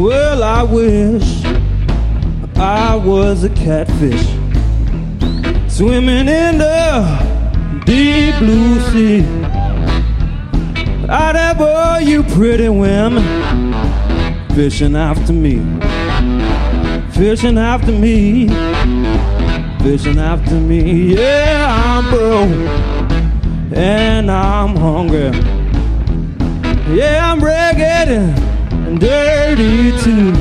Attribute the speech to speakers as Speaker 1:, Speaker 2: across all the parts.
Speaker 1: Well, I wish I was a catfish swimming in the deep blue sea. I'd have all you pretty women fishing after me, fishing after me, fishing after me. Yeah, I'm broke and I'm hungry. Yeah, I'm ragged and dirty too.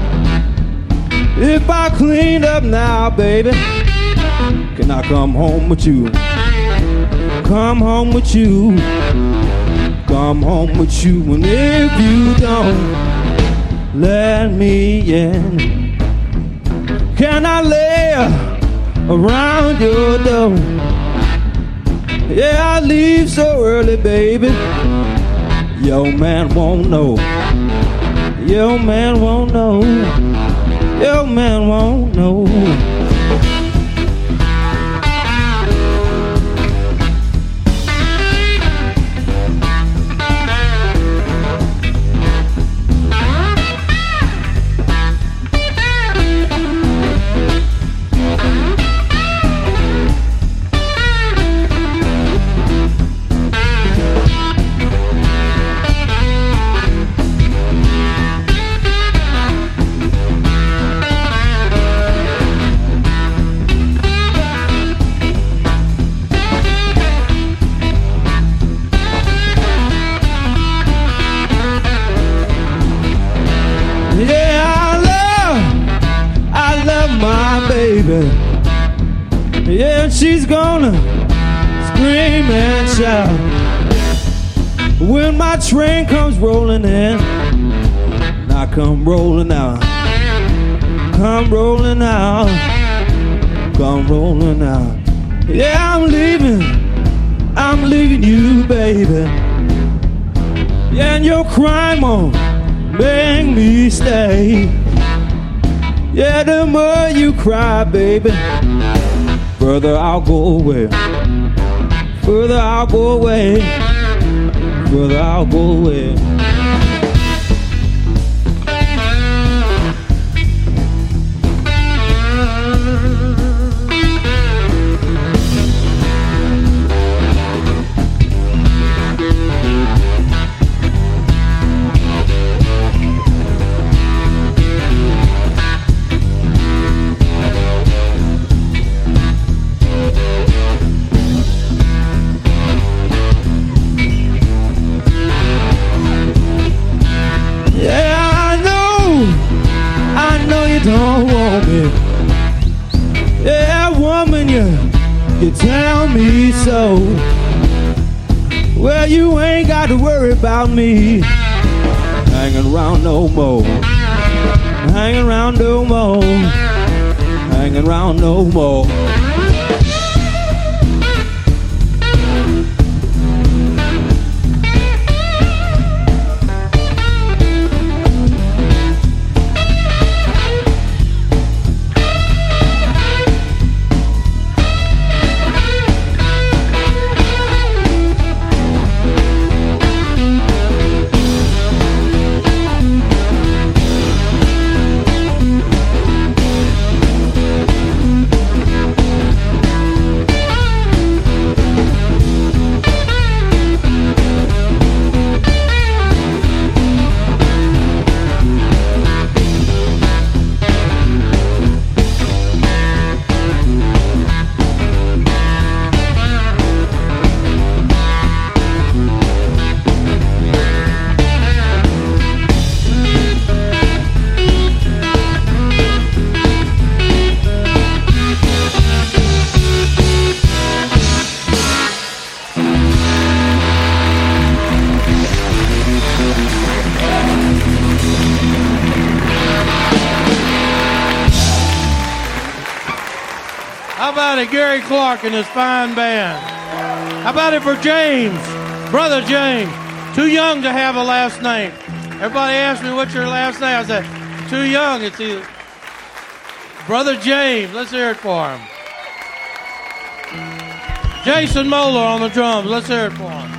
Speaker 1: If I cleaned up now, baby, can I come home with you? Come home with you. Come home with you. And if you don't let me in, can I lay around your door? Yeah, I leave so early, baby. Your man won't know. Your man won't know. Your man won't know. Yeah, she's gonna scream and shout when my train comes rolling in. Now come rolling out, come rolling out, come rolling out. Yeah, I'm leaving you, baby. Yeah, and your crime won't make me stay. Yeah, the more you cry, baby, further I'll go away. Further I'll go away. Further I'll go away. Don't want me. Yeah, woman, you tell me so. Well, you ain't got to worry about me hanging around no more. Hanging around no more. Hanging around no more.
Speaker 2: How about it, Gary Clark and his fine band? How about it for James, Brother James? Too young to have a last name. Everybody asks me, what's your last name? I said, too young. It's either Brother James. Let's hear it for him. Jason Moeller on the drums. Let's hear it for him.